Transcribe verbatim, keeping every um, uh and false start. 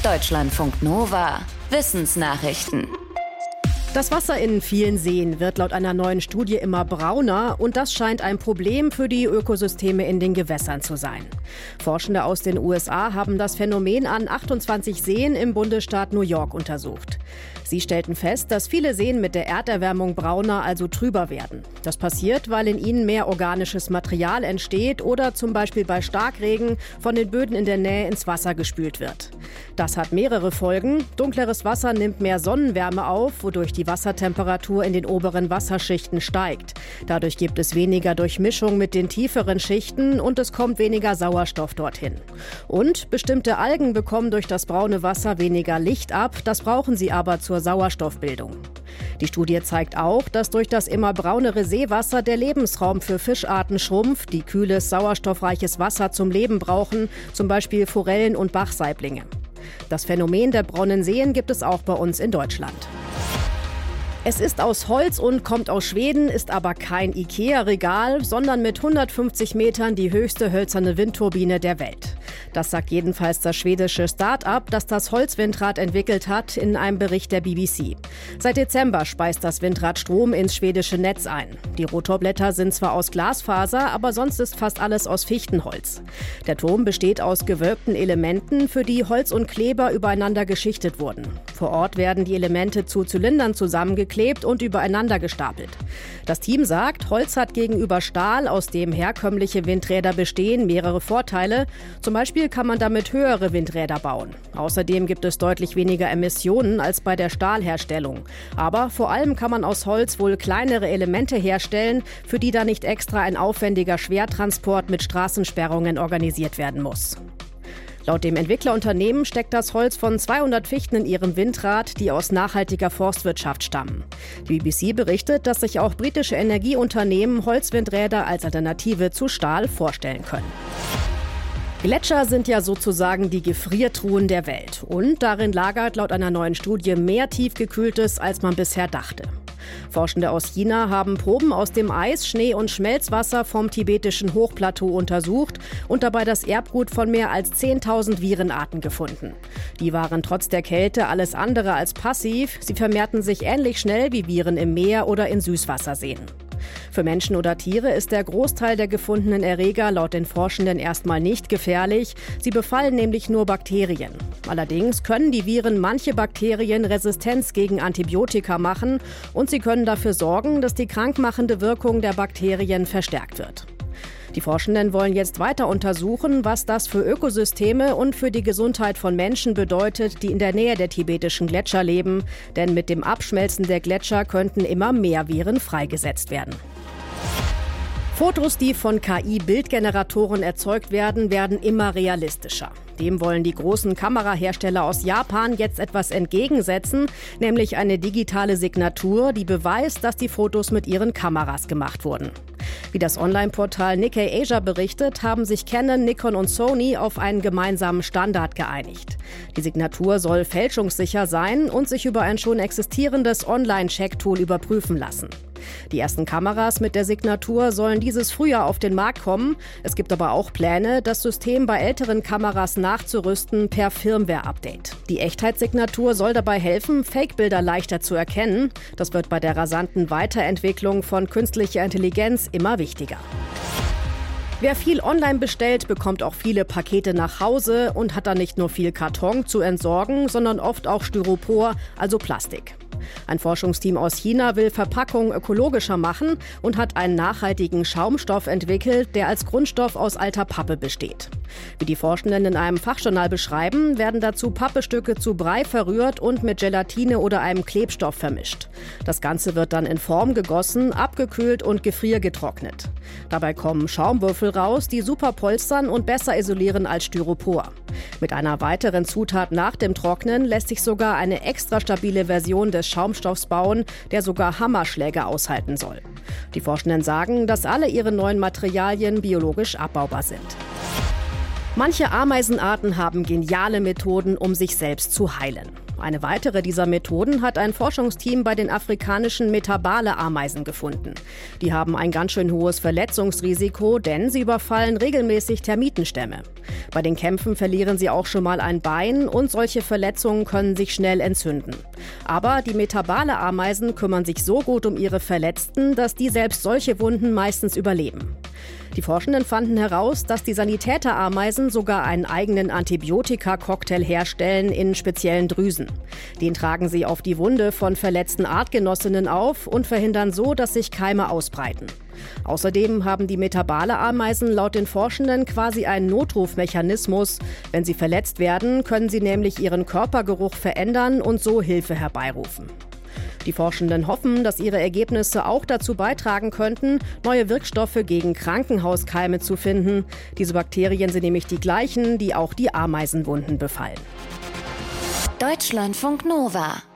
Deutschlandfunk Nova. Wissensnachrichten. Das Wasser in vielen Seen wird laut einer neuen Studie immer brauner und das scheint ein Problem für die Ökosysteme in den Gewässern zu sein. Forschende aus den U S A haben das Phänomen an achtundzwanzig Seen im Bundesstaat New York untersucht. Sie stellten fest, dass viele Seen mit der Erderwärmung brauner, also trüber werden. Das passiert, weil in ihnen mehr organisches Material entsteht oder zum Beispiel bei Starkregen von den Böden in der Nähe ins Wasser gespült wird. Das hat mehrere Folgen. Dunkleres Wasser nimmt mehr Sonnenwärme auf, wodurch die Wassertemperatur in den oberen Wasserschichten steigt. Dadurch gibt es weniger Durchmischung mit den tieferen Schichten und es kommt weniger Sauerstoff dorthin. Und bestimmte Algen bekommen durch das braune Wasser weniger Licht ab. Das brauchen sie aber zur Sauerstoffbildung. Die Studie zeigt auch, dass durch das immer braunere Seewasser der Lebensraum für Fischarten schrumpft, die kühles, sauerstoffreiches Wasser zum Leben brauchen, zum Beispiel Forellen und Bachsaiblinge. Das Phänomen der braunen Seen gibt es auch bei uns in Deutschland. Es ist aus Holz und kommt aus Schweden, ist aber kein IKEA-Regal, sondern mit hundertfünfzig Metern die höchste hölzerne Windturbine der Welt. Das sagt jedenfalls das schwedische Start-up, das das Holzwindrad entwickelt hat, in einem Bericht der B B C. Seit Dezember speist das Windrad Strom ins schwedische Netz ein. Die Rotorblätter sind zwar aus Glasfaser, aber sonst ist fast alles aus Fichtenholz. Der Turm besteht aus gewölbten Elementen, für die Holz und Kleber übereinander geschichtet wurden. Vor Ort werden die Elemente zu Zylindern zusammengeklebt und übereinander gestapelt. Das Team sagt, Holz hat gegenüber Stahl, aus dem herkömmliche Windräder bestehen, mehrere Vorteile. Zum Beispiel kann man damit höhere Windräder bauen. Außerdem gibt es deutlich weniger Emissionen als bei der Stahlherstellung. Aber vor allem kann man aus Holz wohl kleinere Elemente herstellen, für die da nicht extra ein aufwendiger Schwertransport mit Straßensperrungen organisiert werden muss. Laut dem Entwicklerunternehmen steckt das Holz von zweihundert Fichten in ihrem Windrad, die aus nachhaltiger Forstwirtschaft stammen. Die B B C berichtet, dass sich auch britische Energieunternehmen Holzwindräder als Alternative zu Stahl vorstellen können. Gletscher sind ja sozusagen die Gefriertruhen der Welt. Und darin lagert laut einer neuen Studie mehr Tiefgekühltes, als man bisher dachte. Forschende aus China haben Proben aus dem Eis, Schnee und Schmelzwasser vom tibetischen Hochplateau untersucht und dabei das Erbgut von mehr als zehntausend Virenarten gefunden. Die waren trotz der Kälte alles andere als passiv. Sie vermehrten sich ähnlich schnell wie Viren im Meer oder in Süßwasserseen. Für Menschen oder Tiere ist der Großteil der gefundenen Erreger laut den Forschenden erstmal nicht gefährlich. Sie befallen nämlich nur Bakterien. Allerdings können die Viren manche Bakterien Resistenz gegen Antibiotika machen und sie können dafür sorgen, dass die krankmachende Wirkung der Bakterien verstärkt wird. Die Forschenden wollen jetzt weiter untersuchen, was das für Ökosysteme und für die Gesundheit von Menschen bedeutet, die in der Nähe der tibetischen Gletscher leben. Denn mit dem Abschmelzen der Gletscher könnten immer mehr Viren freigesetzt werden. Fotos, die von K I-Bildgeneratoren erzeugt werden, werden immer realistischer. Dem wollen die großen Kamerahersteller aus Japan jetzt etwas entgegensetzen, nämlich eine digitale Signatur, die beweist, dass die Fotos mit ihren Kameras gemacht wurden. Wie das Online-Portal Nikkei Asia berichtet, haben sich Canon, Nikon und Sony auf einen gemeinsamen Standard geeinigt. Die Signatur soll fälschungssicher sein und sich über ein schon existierendes Online-Check-Tool überprüfen lassen. Die ersten Kameras mit der Signatur sollen dieses Frühjahr auf den Markt kommen. Es gibt aber auch Pläne, das System bei älteren Kameras nachzurüsten per Firmware-Update. Die Echtheitssignatur soll dabei helfen, Fake-Bilder leichter zu erkennen. Das wird bei der rasanten Weiterentwicklung von künstlicher Intelligenz immer wichtiger. Wer viel online bestellt, bekommt auch viele Pakete nach Hause und hat dann nicht nur viel Karton zu entsorgen, sondern oft auch Styropor, also Plastik. Ein Forschungsteam aus China will Verpackungen ökologischer machen und hat einen nachhaltigen Schaumstoff entwickelt, der als Grundstoff aus alter Pappe besteht. Wie die Forschenden in einem Fachjournal beschreiben, werden dazu Pappestücke zu Brei verrührt und mit Gelatine oder einem Klebstoff vermischt. Das Ganze wird dann in Form gegossen, abgekühlt und gefriergetrocknet. Dabei kommen Schaumwürfel raus, die super polstern und besser isolieren als Styropor. Mit einer weiteren Zutat nach dem Trocknen lässt sich sogar eine extra stabile Version des Schaumstoffs bauen, der sogar Hammerschläge aushalten soll. Die Forschenden sagen, dass alle ihre neuen Materialien biologisch abbaubar sind. Manche Ameisenarten haben geniale Methoden, um sich selbst zu heilen. Eine weitere dieser Methoden hat ein Forschungsteam bei den afrikanischen Metabale-Ameisen gefunden. Die haben ein ganz schön hohes Verletzungsrisiko, denn sie überfallen regelmäßig Termitenstämme. Bei den Kämpfen verlieren sie auch schon mal ein Bein und solche Verletzungen können sich schnell entzünden. Aber die Metabale-Ameisen kümmern sich so gut um ihre Verletzten, dass die selbst solche Wunden meistens überleben. Die Forschenden fanden heraus, dass die Sanitäterameisen sogar einen eigenen Antibiotika-Cocktail herstellen in speziellen Drüsen. Den tragen sie auf die Wunde von verletzten Artgenossinnen auf und verhindern so, dass sich Keime ausbreiten. Außerdem haben die Metabale-Ameisen laut den Forschenden quasi einen Notrufmechanismus. Wenn sie verletzt werden, können sie nämlich ihren Körpergeruch verändern und so Hilfe herbeirufen. Die Forschenden hoffen, dass ihre Ergebnisse auch dazu beitragen könnten, neue Wirkstoffe gegen Krankenhauskeime zu finden. Diese Bakterien sind nämlich die gleichen, die auch die Ameisenwunden befallen. Deutschlandfunk Nova